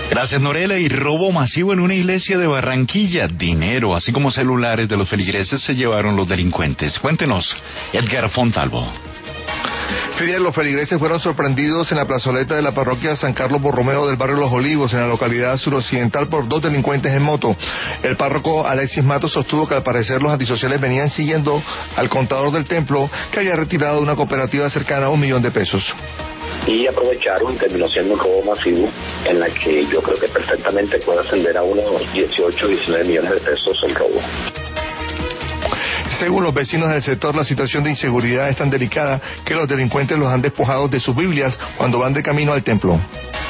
Gracias, Norela. Y robo masivo en una iglesia de Barranquilla. Dinero, así como celulares de los feligreses se llevaron los delincuentes. Cuéntenos, Edgar Fontalvo. Fidel, los feligreses fueron sorprendidos en la plazoleta de la parroquia San Carlos Borromeo del barrio Los Olivos, en la localidad suroccidental, por dos delincuentes en moto. El párroco Alexis Matos sostuvo que al parecer los antisociales venían siguiendo al contador del templo, que había retirado de una cooperativa cercana a $1.000.000. Y aprovecharon, terminó siendo un robo masivo en la que yo creo que perfectamente puede ascender a unos 18, 19 millones de pesos el robo. Según los vecinos del sector, la situación de inseguridad es tan delicada que los delincuentes los han despojado de sus Biblias cuando van de camino al templo.